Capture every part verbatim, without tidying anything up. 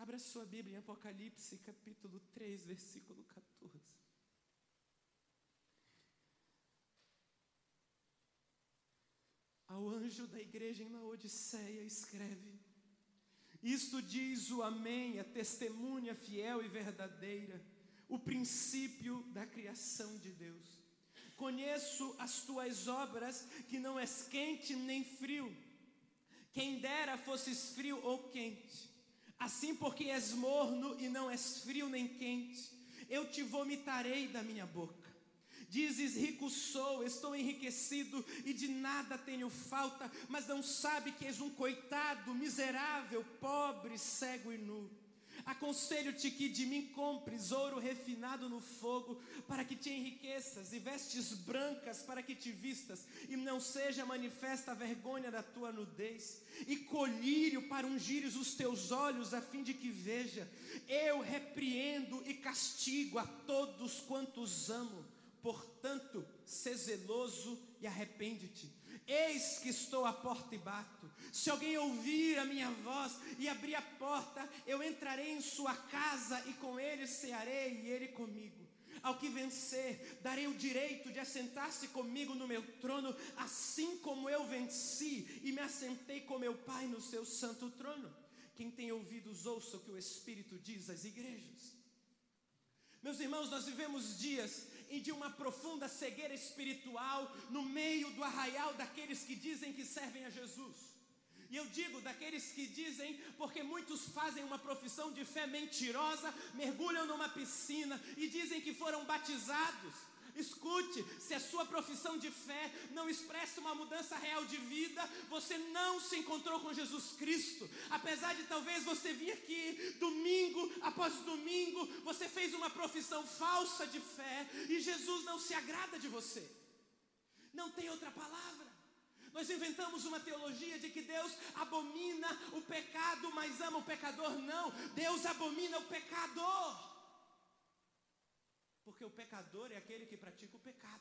Abra sua Bíblia em Apocalipse, capítulo três, versículo quatorze. Ao anjo da igreja em Laodiceia escreve: isto diz o Amém, a testemunha fiel e verdadeira, o princípio da criação de Deus. Conheço as tuas obras, que não és quente nem frio. Quem dera fosses frio ou quente. Assim, porque és morno e não és frio nem quente, eu te vomitarei da minha boca. Dizes: rico sou, estou enriquecido e de nada tenho falta, mas não sabe que és um coitado, miserável, pobre, cego e nu. Aconselho-te que de mim compres ouro refinado no fogo, para que te enriqueças, e vestes brancas para que te vistas, e não seja manifesta a vergonha da tua nudez, e colírio para ungires os teus olhos, a fim de que veja. Eu repreendo e castigo a todos quantos amo. Portanto, sê zeloso e arrepende-te. Eis que estou à porta e bato. Se alguém ouvir a minha voz e abrir a porta, eu entrarei em sua casa e com ele cearei e ele comigo. Ao que vencer, darei o direito de assentar-se comigo no meu trono, assim como eu venci e me assentei com meu Pai no seu santo trono. Quem tem ouvidos, ouça o que o Espírito diz às igrejas. Meus irmãos, nós vivemos dias em de uma profunda cegueira espiritual no meio do arraial daqueles que dizem que servem a Jesus. E eu digo daqueles que dizem, porque muitos fazem uma profissão de fé mentirosa, mergulham numa piscina e dizem que foram batizados. Escute, se a sua profissão de fé não expressa uma mudança real de vida, você não se encontrou com Jesus Cristo. Apesar de talvez você vir aqui domingo após domingo, você fez uma profissão falsa de fé e Jesus não se agrada de você. Não tem outra palavra. Nós inventamos uma teologia de que Deus abomina o pecado, mas ama o pecador. Não, Deus abomina o pecador. Porque o pecador é aquele que pratica o pecado.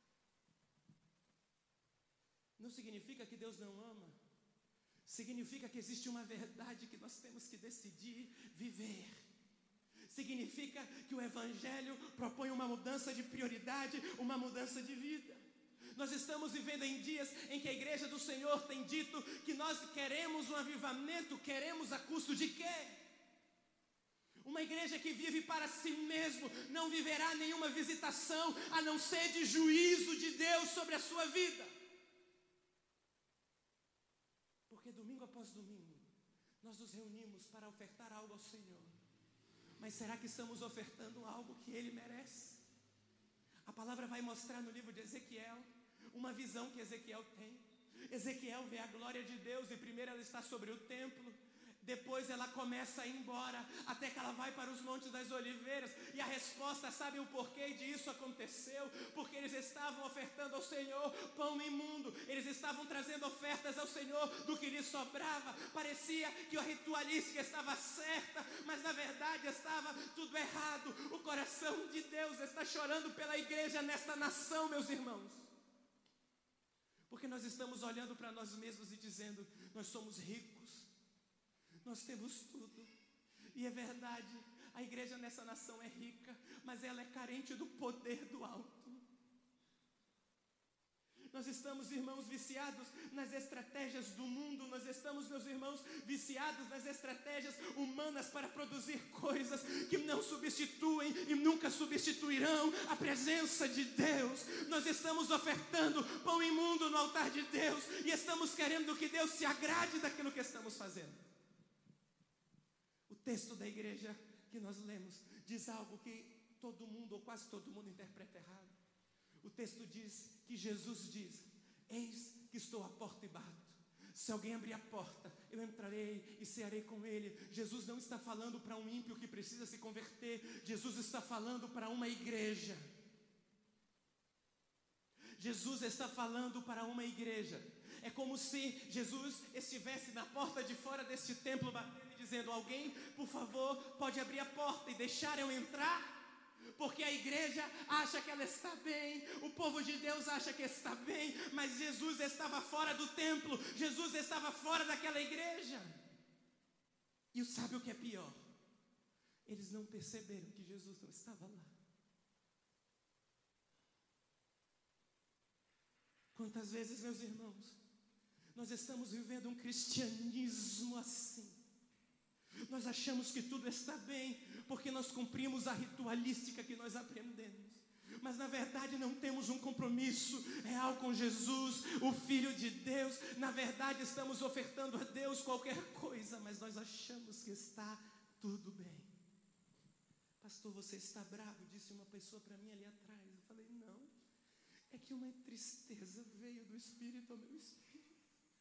Não significa que Deus não ama. Significa que existe uma verdade que nós temos que decidir viver. Significa que o Evangelho propõe uma mudança de prioridade, uma mudança de vida. Nós estamos vivendo em dias em que a igreja do Senhor tem dito que nós queremos um avivamento. Queremos a custo de quê? Uma igreja que vive para si mesmo não viverá nenhuma visitação, a não ser de juízo de Deus sobre a sua vida. Porque domingo após domingo, nós nos reunimos para ofertar algo ao Senhor. Mas será que estamos ofertando algo que Ele merece? A palavra vai mostrar no livro de Ezequiel, uma visão que Ezequiel tem. Ezequiel vê a glória de Deus e primeiro ela está sobre o templo. Depois ela começa a ir embora, até que ela vai para os Montes das Oliveiras. E a resposta, sabe o porquê disso aconteceu? Porque eles estavam ofertando ao Senhor pão imundo. Eles estavam trazendo ofertas ao Senhor do que lhes sobrava. Parecia que a ritualística estava certa, mas na verdade estava tudo errado. O coração de Deus está chorando pela igreja nesta nação, meus irmãos. Porque nós estamos olhando para nós mesmos e dizendo: nós somos ricos, nós temos tudo. E é verdade, a igreja nessa nação é rica, mas ela é carente do poder do alto. Nós estamos, irmãos, viciados nas estratégias do mundo. Nós estamos, meus irmãos, viciados nas estratégias humanas para produzir coisas que não substituem e nunca substituirão a presença de Deus. Nós estamos ofertando pão imundo no altar de Deus e estamos querendo que Deus se agrade daquilo que estamos fazendo. O texto da igreja que nós lemos diz algo que todo mundo, ou quase todo mundo, interpreta errado. O texto diz que Jesus diz: eis que estou à porta e bato. Se alguém abrir a porta, eu entrarei e cearei com ele. Jesus não está falando para um ímpio que precisa se converter. Jesus está falando para uma igreja. Jesus está falando para uma igreja. É como se Jesus estivesse na porta de fora deste templo, batendo e dizendo: alguém, por favor, pode abrir a porta e deixar eu entrar? Porque a igreja acha que ela está bem, o povo de Deus acha que está bem, mas Jesus estava fora do templo, Jesus estava fora daquela igreja. E sabe o que é pior? eles não perceberam que Jesus não estava lá. Quantas vezes, meus irmãos, nós estamos vivendo um cristianismo assim. Nós achamos que tudo está bem, porque nós cumprimos a ritualística que nós aprendemos. Mas na verdade não temos um compromisso real com Jesus, o Filho de Deus. Na verdade estamos ofertando a Deus qualquer coisa, mas nós achamos que está tudo bem. Pastor, você está bravo? Disse uma pessoa para mim ali atrás. Eu falei, não, é que uma tristeza veio do Espírito ao meu Espírito.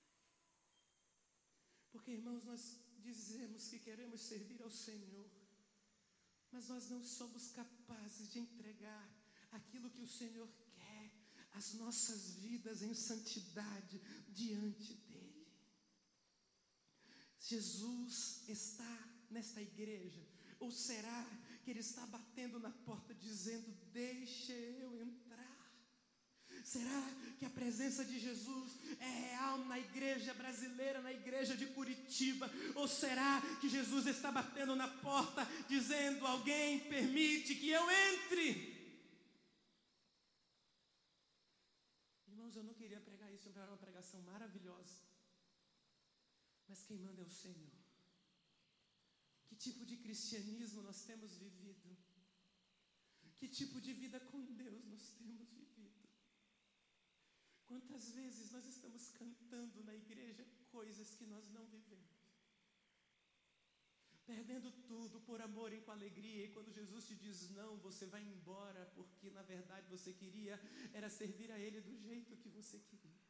Porque, irmãos, nós dizemos que queremos servir ao Senhor, mas nós não somos capazes de entregar aquilo que o Senhor quer, as nossas vidas em santidade diante dEle. Jesus está nesta igreja, ou será que Ele está batendo na porta dizendo, deixa eu entrar? Será que a presença de Jesus é real na igreja brasileira, na igreja de Curitiba? Ou será que Jesus está batendo na porta dizendo, alguém permite que eu entre? Irmãos, eu não queria pregar isso, era uma pregação maravilhosa, mas quem manda é o Senhor. Que tipo de cristianismo nós temos vivido? Que tipo de vida com Deus nós temos vivido? Quantas vezes nós estamos cantando na igreja coisas que nós não vivemos? Perdendo tudo por amor e com alegria, e quando Jesus te diz não, você vai embora, porque na verdade você queria era servir a Ele do jeito que você queria.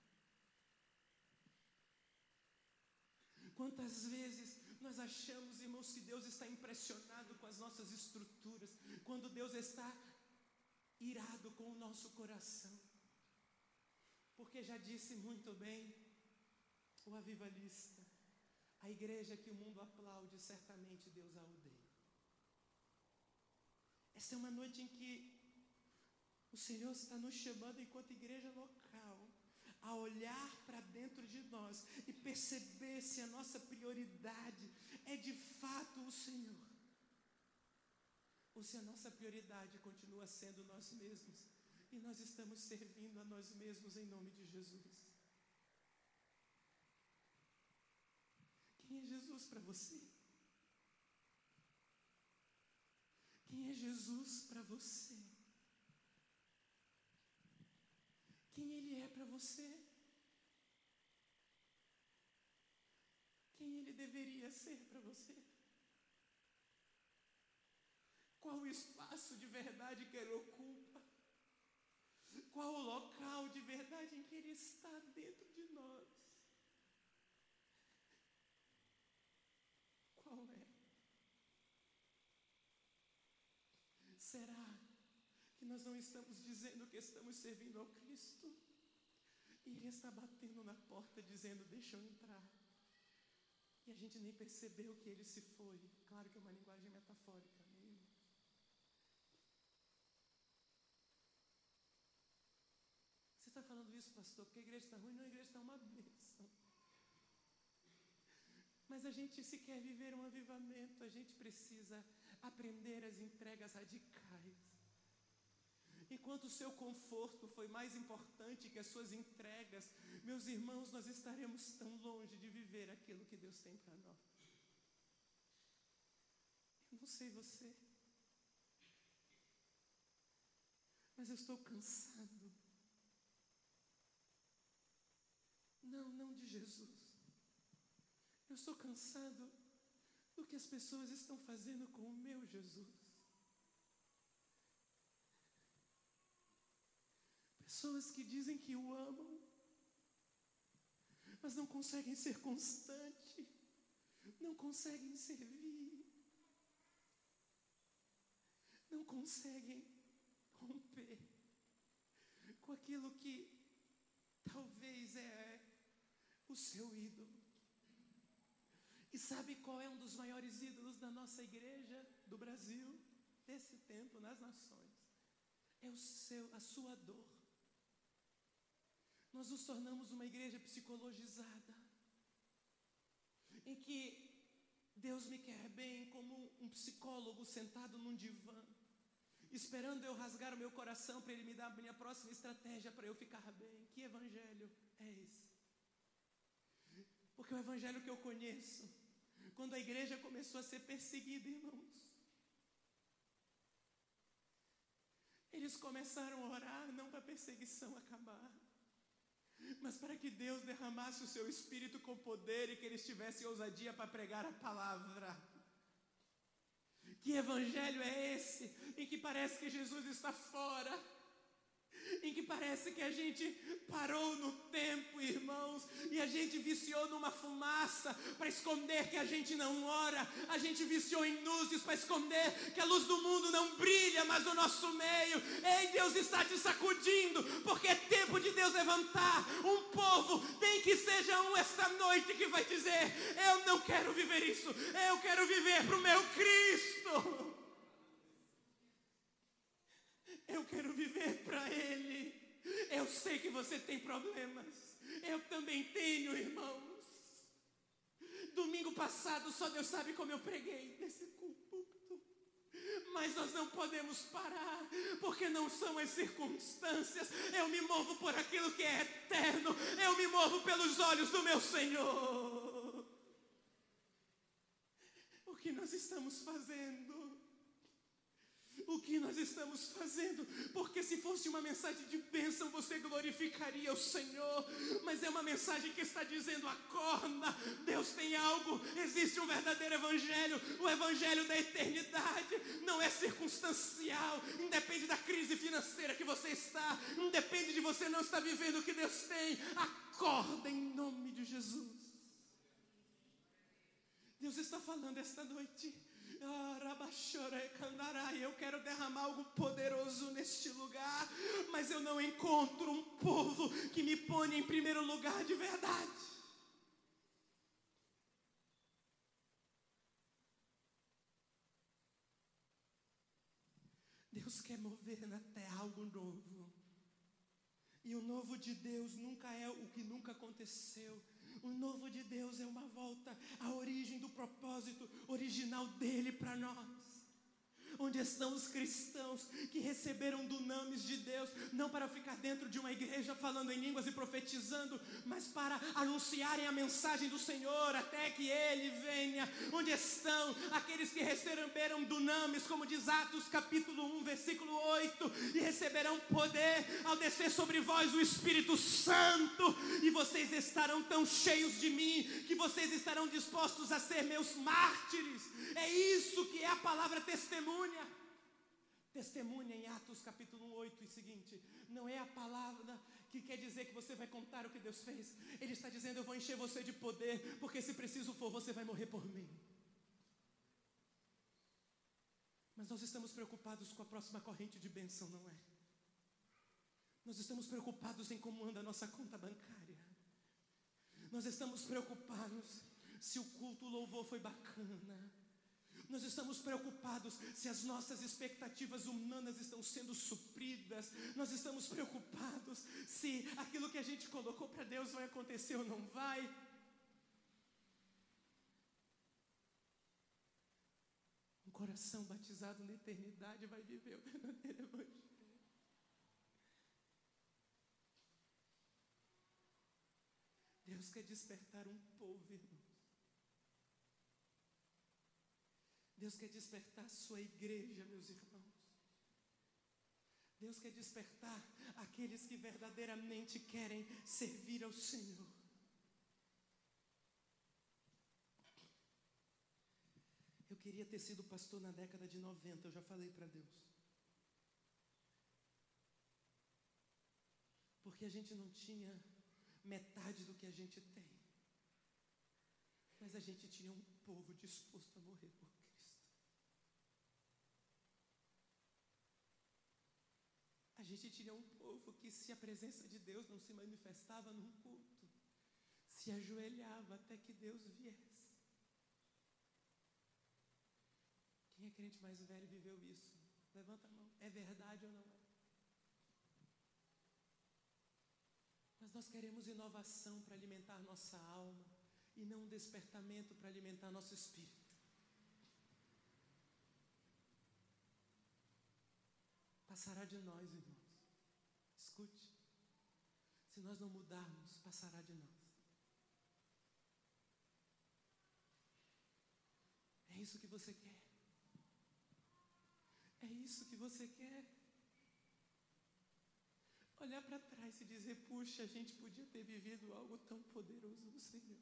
Quantas vezes nós achamos, irmãos, que Deus está impressionado com as nossas estruturas, quando Deus está irado com o nosso coração. Porque já disse muito bem o avivalista, a igreja que o mundo aplaude, certamente Deus a odeia. Essa é uma noite em que o Senhor está nos chamando, enquanto igreja local, a olhar para dentro de nós e perceber se a nossa prioridade é de fato o Senhor, ou se a nossa prioridade continua sendo nós mesmos, e nós estamos servindo a nós mesmos em nome de Jesus. Quem é Jesus para você? Quem é Jesus para você? Quem Ele é para você? Quem Ele deveria ser para você? Qual o espaço de verdade que Ele ocupa? Qual o local de verdade em que Ele está dentro de nós? Qual é? Será que nós não estamos dizendo que estamos servindo ao Cristo? E Ele está batendo na porta dizendo, deixa eu entrar. E a gente nem percebeu que Ele se foi. Claro que é uma linguagem metafórica, né? Você está falando isso, pastor, porque a igreja está ruim? Não, a igreja está uma bênção. Mas a gente, se quer viver um avivamento, a gente precisa aprender as entregas radicais. Enquanto o seu conforto foi mais importante que as suas entregas, meus irmãos, nós estaremos tão longe de viver aquilo que Deus tem para nós. Eu não sei você, mas eu estou cansado. Não, não de Jesus. Eu estou cansado do que as pessoas estão fazendo com o meu Jesus. Pessoas que dizem que o amam, mas não conseguem ser constantes, não conseguem servir, não conseguem romper com aquilo que talvez é o seu ídolo. E sabe qual é um dos maiores ídolos da nossa igreja, do Brasil, desse tempo, nas nações? É o seu, a sua dor. Nós nos tornamos uma igreja psicologizada, em que Deus me quer bem como um psicólogo sentado num divã, esperando eu rasgar o meu coração para Ele me dar a minha próxima estratégia para eu ficar bem. Que evangelho é esse? Porque o evangelho que eu conheço, quando a igreja começou a ser perseguida, irmãos, eles começaram a orar não para a perseguição acabar, mas para que Deus derramasse o seu Espírito com poder e que eles tivessem ousadia para pregar a palavra. Que evangelho é esse em que parece que Jesus está fora, em que parece que a gente parou no tempo, irmãos, e a gente viciou numa fumaça para esconder que a gente não ora, a gente viciou em luzes para esconder que a luz do mundo não brilha mais no nosso meio. Ei, Deus está te sacudindo, porque é tempo de Deus levantar um povo, tem que seja um esta noite que vai dizer: eu não quero viver isso, eu quero viver para o meu Cristo. Eu quero viver para Ele. Eu sei que você tem problemas. Eu também tenho, irmãos. Domingo passado, só Deus sabe como eu preguei nesse púlpito. Mas nós não podemos parar, porque não são as circunstâncias. Eu me movo por aquilo que é eterno. Eu me movo pelos olhos do meu Senhor. O que nós estamos fazendo? O que nós estamos fazendo? Porque se fosse uma mensagem de bênção, você glorificaria o Senhor. Mas é uma mensagem que está dizendo: acorda, Deus tem algo. Existe um verdadeiro evangelho, o evangelho da eternidade. Não é circunstancial, independe da crise financeira que você está, independe de você não estar vivendo o que Deus tem. Acorda em nome de Jesus. Deus está falando esta noite: eu quero derramar algo poderoso neste lugar, mas eu não encontro um povo que me ponha em primeiro lugar de verdade. Deus quer mover na terra algo novo, e o novo de Deus nunca é o que nunca aconteceu. O novo de Deus é uma volta à origem do propósito original dele para nós. Onde estão os cristãos que receberam dunamis de Deus, não para ficar dentro de uma igreja falando em línguas e profetizando, mas para anunciarem a mensagem do Senhor até que Ele venha? Onde estão aqueles que receberam dunamis, como diz Atos capítulo um, versículo oito, e receberão poder ao descer sobre vós o Espírito Santo, e vocês estarão tão cheios de mim, que vocês estarão dispostos a ser meus mártires. É isso que é a palavra testemunha. Testemunha em Atos capítulo oito e seguinte, não é a palavra que quer dizer que você vai contar o que Deus fez. Ele está dizendo: eu vou encher você de poder, porque se preciso for, você vai morrer por mim. Mas nós estamos preocupados com a próxima corrente de bênção, não é? Nós estamos preocupados em como anda a nossa conta bancária. Nós estamos preocupados se o culto, o louvor foi bacana. Nós estamos preocupados se as nossas expectativas humanas estão sendo supridas. Nós estamos preocupados se aquilo que a gente colocou para Deus vai acontecer ou não vai. Um coração batizado na eternidade vai viver o verdadeiro evangelho. Deus quer despertar um povo, irmão. Deus quer despertar a sua igreja, meus irmãos. Deus quer despertar aqueles que verdadeiramente querem servir ao Senhor. Eu queria ter sido pastor na década de noventa, eu já falei para Deus. Porque a gente não tinha metade do que a gente tem. Mas a gente tinha um povo disposto a morrer por Cristo. A gente tinha um povo que, se a presença de Deus não se manifestava num culto, se ajoelhava até que Deus viesse. Quem é crente mais velho e viveu isso? Levanta a mão. É verdade ou não é? Mas nós queremos inovação para alimentar nossa alma, e não um despertamento para alimentar nosso espírito. passará de nós, irmãos. Escute. Se nós não mudarmos, passará de nós. É isso que você quer? É isso que você quer? Olhar para trás e dizer, puxa, a gente podia ter vivido algo tão poderoso no Senhor.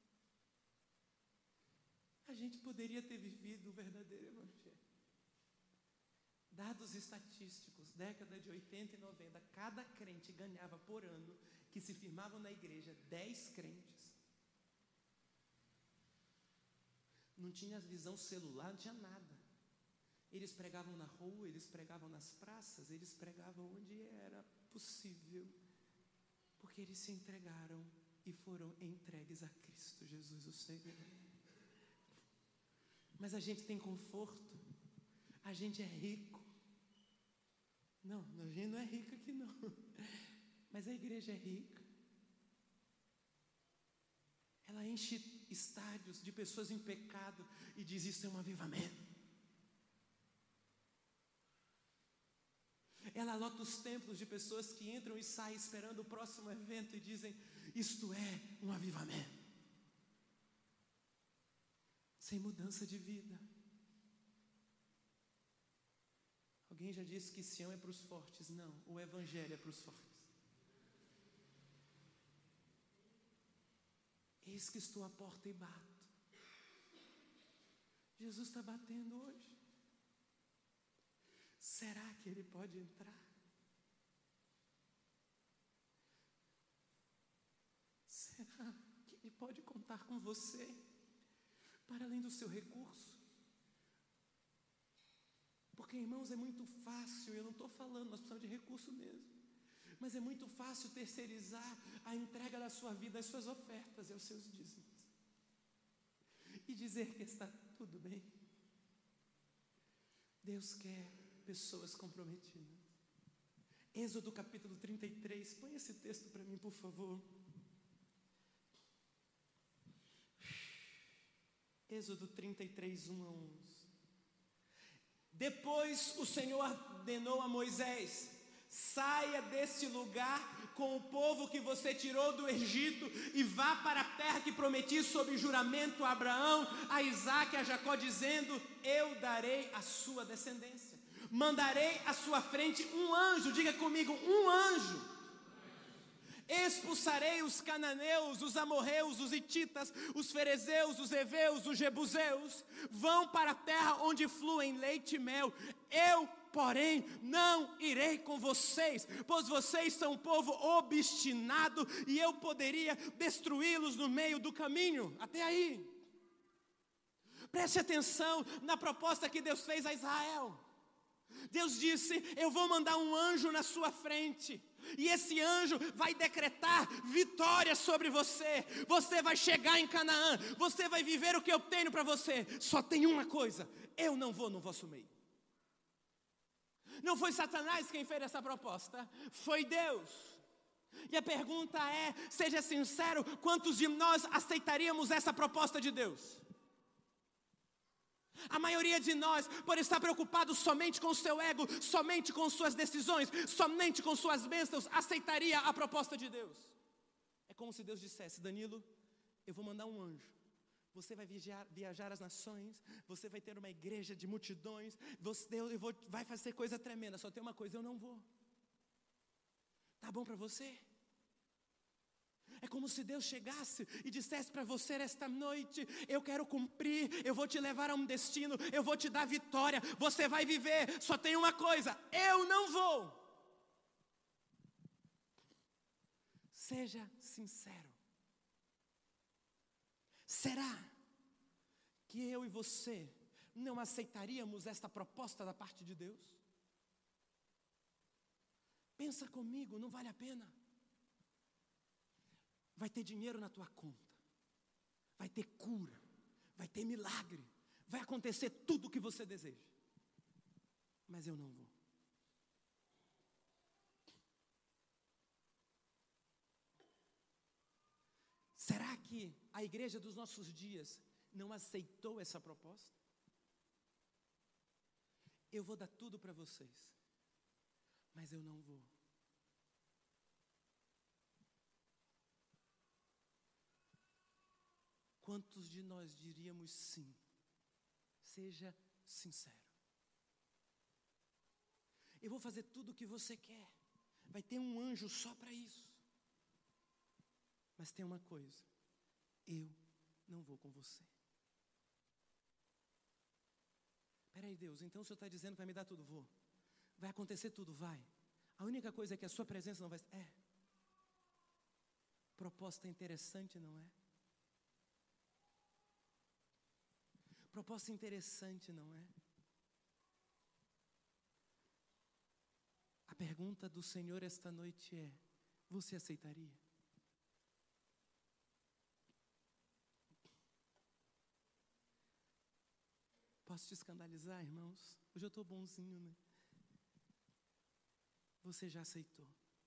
A gente poderia ter vivido o verdadeiro evangelho. Dados estatísticos, década de oitenta e noventa, cada crente ganhava por ano, que se firmavam na igreja, dez crentes. Não tinha visão celular, não tinha nada. Eles pregavam na rua, eles pregavam nas praças, eles pregavam onde era possível, porque eles se entregaram e foram entregues a Cristo Jesus, o Senhor. Mas a gente tem conforto, a gente é rico. Não, a gente não é rico aqui não, mas a igreja é rica. Ela enche estádios de pessoas em pecado e diz, isso é um avivamento. Ela lota os templos de pessoas que entram e saem esperando o próximo evento e dizem, isto é um avivamento. Sem mudança de vida. Alguém já disse que Sião é para os fortes. Não, o evangelho é para os fortes. Eis que estou à porta e bato. Jesus está batendo hoje. Será que Ele pode entrar? Será que Ele pode contar com você? Para além do seu recurso? Porque, irmãos, é muito fácil, eu não estou falando, nós precisamos de recurso mesmo. Mas é muito fácil terceirizar a entrega da sua vida, as suas ofertas e os seus dízimos. E dizer que está tudo bem. Deus quer pessoas comprometidas. Êxodo capítulo trinta e três, põe esse texto para mim, por favor. Êxodo trinta e três, um a onze. Depois o Senhor ordenou a Moisés, saia deste lugar com o povo que você tirou do Egito e vá para a terra que prometi sob juramento a Abraão, a Isaque e a Jacó, dizendo, eu darei a sua descendência. Mandarei à sua frente um anjo, diga comigo, um anjo. Expulsarei os cananeus, os amorreus, os hititas, os ferezeus, os heveus, os jebuseus. Vão para a terra onde fluem leite e mel. Eu, porém, não irei com vocês, pois vocês são um povo obstinado e eu poderia destruí-los no meio do caminho. Até aí. Preste atenção na proposta que Deus fez a Israel. Deus disse, eu vou mandar um anjo na sua frente. E esse anjo vai decretar vitória sobre você. Você vai chegar em Canaã. Você vai viver o que eu tenho para você. Só tem uma coisa, eu não vou no vosso meio. Não foi Satanás quem fez essa proposta, foi Deus. E a pergunta é, seja sincero, quantos de nós aceitaríamos essa proposta de Deus? A maioria de nós, por estar preocupado somente com o seu ego, somente com suas decisões, somente com suas bênçãos, aceitaria a proposta de Deus. É como se Deus dissesse, Danilo, eu vou mandar um anjo. Você vai viajar, viajar as nações, você vai ter uma igreja de multidões, você, eu vou, vai fazer coisa tremenda, só tem uma coisa, eu não vou. Tá bom para você? É como se Deus chegasse e dissesse para você esta noite, eu quero cumprir, eu vou te levar a um destino, eu vou te dar vitória, você vai viver, só tem uma coisa, eu não vou. Seja sincero. Será que eu e você não aceitaríamos esta proposta da parte de Deus? Pensa comigo, não vale a pena. Vai ter dinheiro na tua conta, vai ter cura, vai ter milagre, vai acontecer tudo o que você deseja, mas eu não vou. Será que a igreja dos nossos dias não aceitou essa proposta? Eu vou dar tudo para vocês, mas eu não vou. Quantos de nós diríamos sim? Seja sincero. Eu vou fazer tudo o que você quer. Vai ter um anjo só para isso. Mas tem uma coisa. Eu não vou com você. Espera aí, Deus, então o Senhor está dizendo que vai me dar tudo? Vou. Vai acontecer tudo? Vai. A única coisa é que a sua presença não vai... É. Proposta interessante, não é? Proposta interessante, não é? A pergunta do Senhor esta noite é: você aceitaria? Posso te escandalizar, irmãos? Hoje eu estou bonzinho, né? Você já aceitou?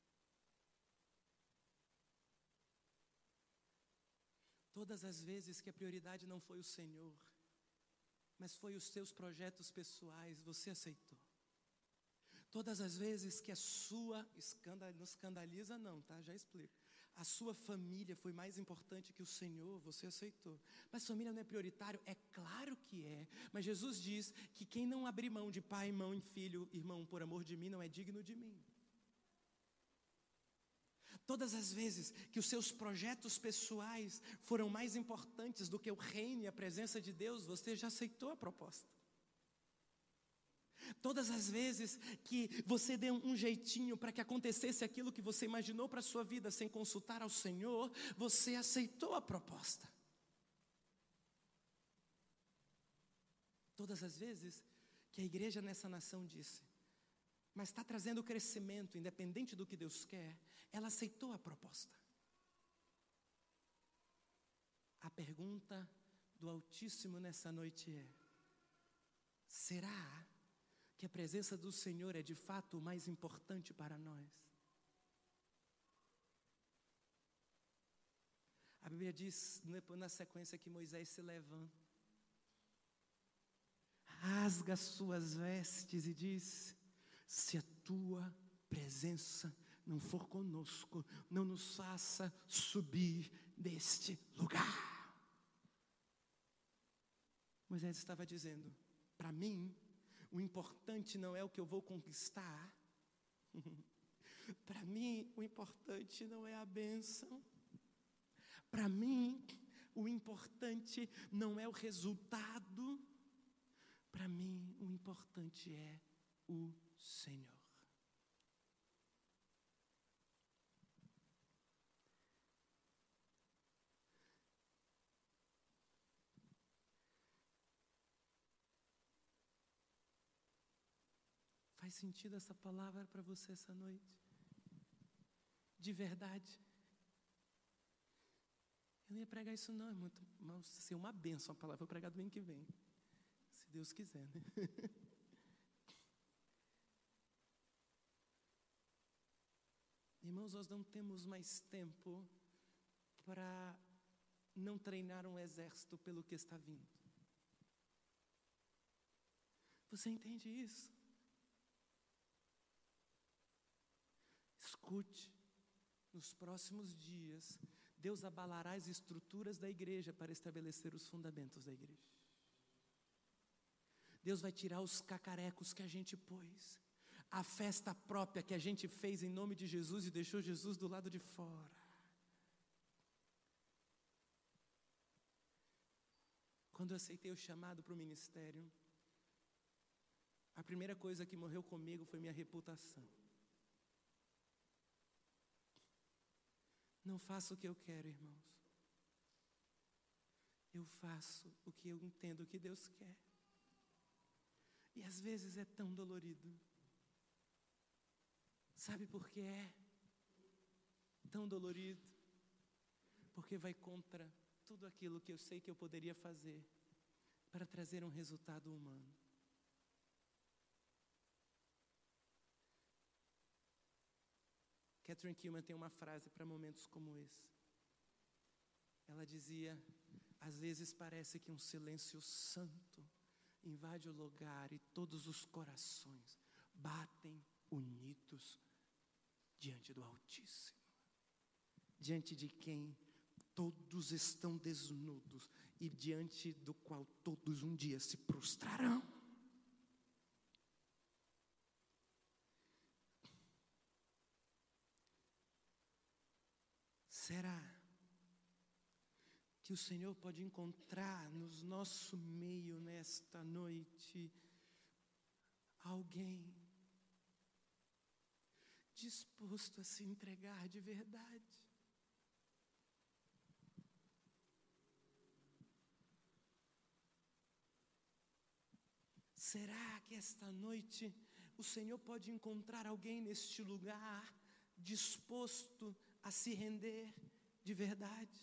Todas as vezes que a prioridade não foi o Senhor, mas foi os seus projetos pessoais, você aceitou. Todas as vezes que a sua, escandal, não escandaliza não, tá? Já explico. A sua família foi mais importante que o Senhor, você aceitou. Mas família não é prioritário? É claro que é. Mas Jesus diz que quem não abrir mão de pai, mãe, filho, irmão, por amor de mim, não é digno de mim. Todas as vezes que os seus projetos pessoais foram mais importantes do que o reino e a presença de Deus, você já aceitou a proposta. Todas as vezes que você deu um jeitinho para que acontecesse aquilo que você imaginou para a sua vida sem consultar ao Senhor, você aceitou a proposta. Todas as vezes que a igreja nessa nação disse, mas está trazendo crescimento, independente do que Deus quer, ela aceitou a proposta. A pergunta do Altíssimo nessa noite é: será que a presença do Senhor é de fato o mais importante para nós? A Bíblia diz, na sequência, que Moisés se levanta, rasga as suas vestes e diz: se a tua presença não for conosco, não nos faça subir deste lugar. Moisés estava dizendo: para mim, o importante não é o que eu vou conquistar. Para mim, o importante não é a bênção. Para mim, o importante não é o resultado. Para mim, o importante é o Senhor. Faz sentido essa palavra para você essa noite? De verdade? Eu não ia pregar isso não, é muito, mas ser uma bênção a palavra. Vou pregar domingo que vem, se Deus quiser, né? Irmãos, nós não temos mais tempo para não treinar um exército pelo que está vindo. Você entende isso? Escute, nos próximos dias, Deus abalará as estruturas da igreja para estabelecer os fundamentos da igreja. Deus vai tirar os cacarecos que a gente pôs, a festa própria que a gente fez em nome de Jesus e deixou Jesus do lado de fora. Quando eu aceitei o chamado para o ministério, a primeira coisa que morreu comigo foi minha reputação. Não faço o que eu quero, irmãos. Eu faço o que eu entendo que Deus quer. E às vezes é tão dolorido. Sabe por que é tão dolorido? Porque vai contra tudo aquilo que eu sei que eu poderia fazer para trazer um resultado humano. Catherine Kuhlman tem uma frase para momentos como esse. Ela dizia: às vezes parece que um silêncio santo invade o lugar e todos os corações batem unidos diante do Altíssimo, diante de quem todos estão desnudos e diante do qual todos um dia se prostrarão. Será que o Senhor pode encontrar no nosso meio nesta noite alguém disposto a se entregar de verdade? Será que esta noite o Senhor pode encontrar alguém neste lugar disposto a se render de verdade?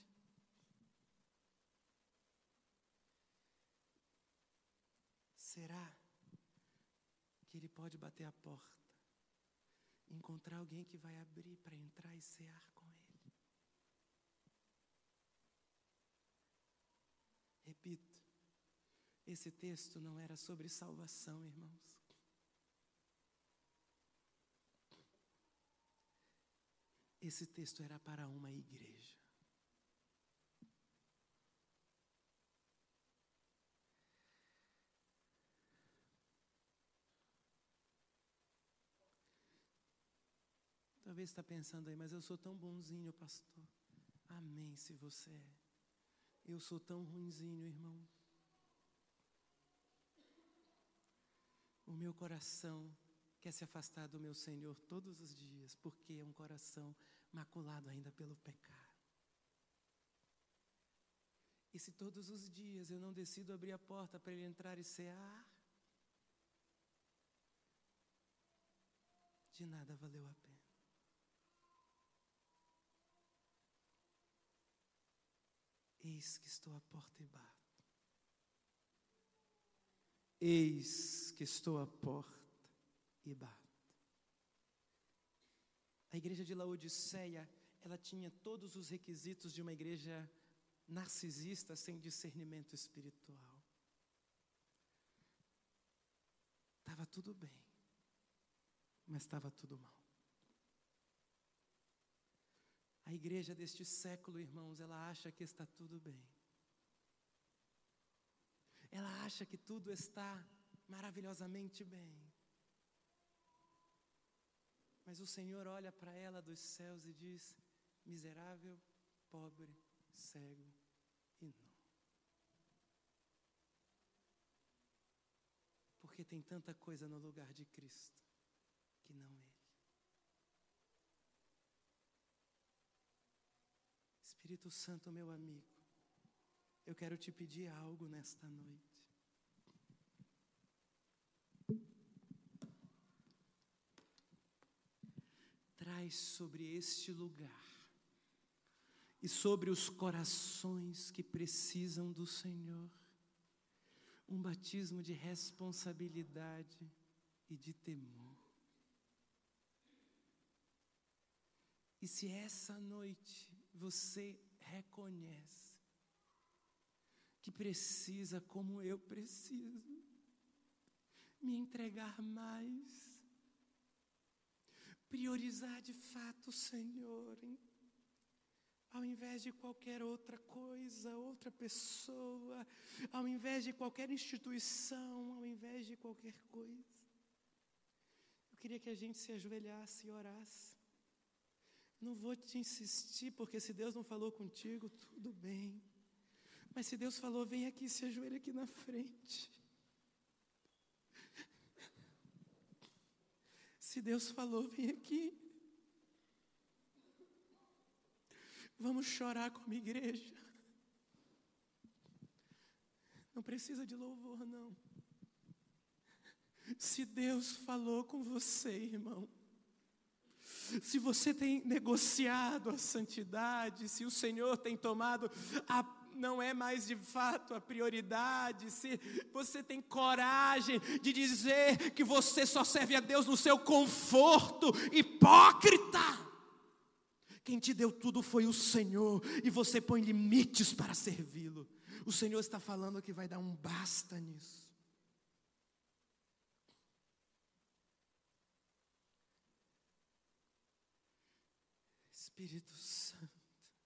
Será que Ele pode bater a porta, encontrar alguém que vai abrir para entrar e cear com Ele? Repito, esse texto não era sobre salvação, irmãos. Esse texto era para uma igreja. Talvez está pensando aí, mas eu sou tão bonzinho, pastor. Amém, se você é. Eu sou tão ruinzinho, irmão. O meu coração quer se afastar do meu Senhor todos os dias, porque é um coração maculado ainda pelo pecado. E se todos os dias eu não decido abrir a porta para Ele entrar e cear, de nada valeu a pena. Eis que estou à porta e bato. Eis que estou à porta e bato. A igreja de Laodiceia, ela tinha todos os requisitos de uma igreja narcisista sem discernimento espiritual. Estava tudo bem, mas estava tudo mal. A igreja deste século, irmãos, ela acha que está tudo bem. Ela acha que tudo está maravilhosamente bem. Mas o Senhor olha para ela dos céus e diz: miserável, pobre, cego e nu. Porque tem tanta coisa no lugar de Cristo que não Ele. Espírito Santo, meu amigo, eu quero te pedir algo nesta noite. Traz sobre este lugar e sobre os corações que precisam do Senhor um batismo de responsabilidade e de temor. E se essa noite você reconhece que precisa, como eu preciso, me entregar mais, priorizar de fato o Senhor, em, ao invés de qualquer outra coisa, outra pessoa, ao invés de qualquer instituição, ao invés de qualquer coisa. Eu queria que a gente se ajoelhasse e orasse. Não vou te insistir, porque se Deus não falou contigo, tudo bem. Mas se Deus falou, vem aqui, se ajoelha aqui na frente. Se Deus falou, vem aqui. Vamos chorar como igreja. Não precisa de louvor, não. Se Deus falou com você, irmão, se você tem negociado a santidade, se o Senhor tem tomado a não é mais de fato a prioridade, se você tem coragem de dizer que você só serve a Deus no seu conforto, hipócrita. Quem te deu tudo foi o Senhor, e você põe limites para servi-lo. O Senhor está falando que vai dar um basta nisso. Espírito Santo,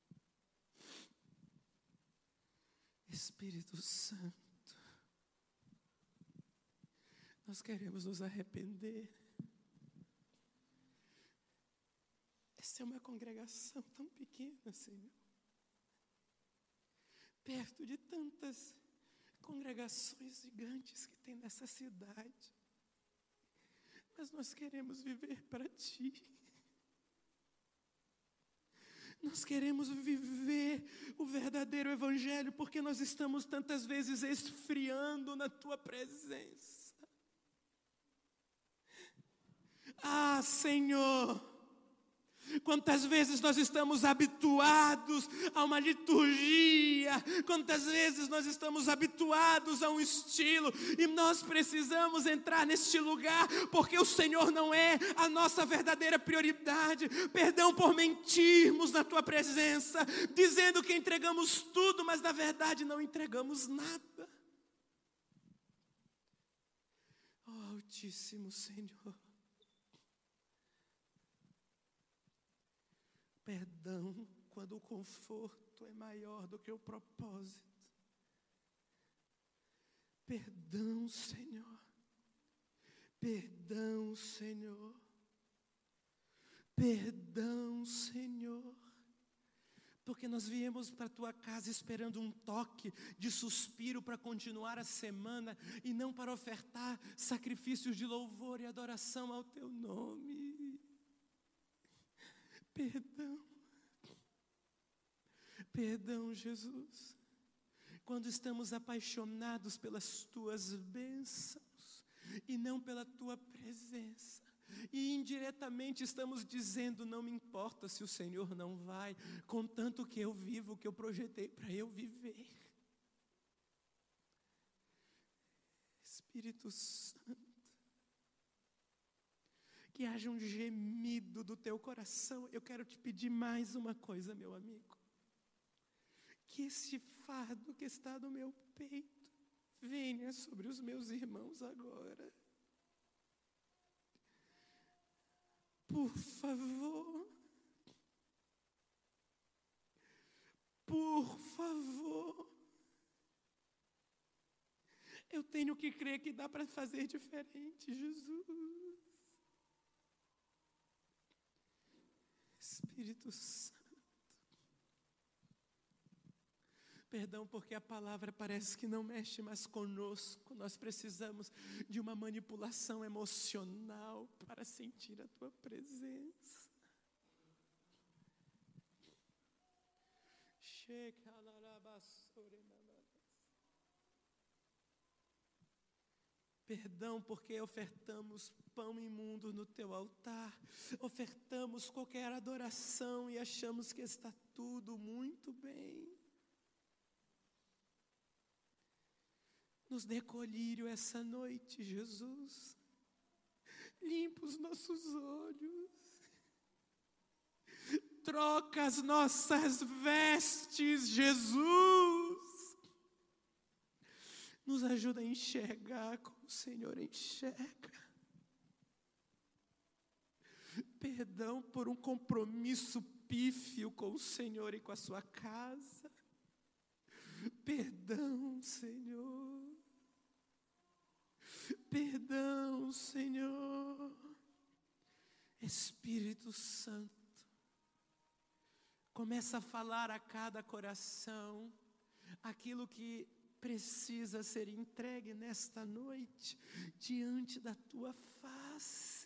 Espírito Santo, nós queremos nos arrepender. Essa é uma congregação tão pequena, Senhor, perto de tantas congregações gigantes que tem nessa cidade, mas nós queremos viver para Ti. Nós queremos viver o verdadeiro evangelho, porque nós estamos tantas vezes esfriando na Tua presença. Ah, Senhor, quantas vezes nós estamos habituados a uma liturgia, quantas vezes nós estamos habituados a um estilo, e nós precisamos entrar neste lugar, porque o Senhor não é a nossa verdadeira prioridade. Perdão por mentirmos na Tua presença, dizendo que entregamos tudo, mas na verdade não entregamos nada. Oh, Altíssimo Senhor, perdão quando o conforto é maior do que o propósito. Perdão, Senhor. Perdão, Senhor. Perdão, Senhor. Porque nós viemos para a Tua casa esperando um toque de suspiro para continuar a semana e não para ofertar sacrifícios de louvor e adoração ao Teu nome. Perdão, perdão, Jesus, quando estamos apaixonados pelas Tuas bênçãos e não pela Tua presença, e indiretamente estamos dizendo: não me importa se o Senhor não vai, contanto que eu vivo o que eu projetei para eu viver. Espírito Santo, que haja um gemido do teu coração. Eu quero te pedir mais uma coisa, meu amigo. Que este fardo que está no meu peito venha sobre os meus irmãos agora. Por favor. Por favor. Eu tenho que crer que dá para fazer diferente, Jesus. Espírito Santo, perdão porque a palavra parece que não mexe mais conosco. Nós precisamos de uma manipulação emocional para sentir a Tua presença. Perdão porque ofertamos pão imundo no Teu altar, ofertamos qualquer adoração e achamos que está tudo muito bem. Nos dê colírio essa noite, Jesus. Limpa os nossos olhos. Troca as nossas vestes, Jesus. Nos ajuda a enxergar como o Senhor enxerga. Perdão por um compromisso pífio com o Senhor e com a sua casa. Perdão, Senhor. Perdão, Senhor. Espírito Santo, começa a falar a cada coração aquilo que precisa ser entregue nesta noite diante da Tua face.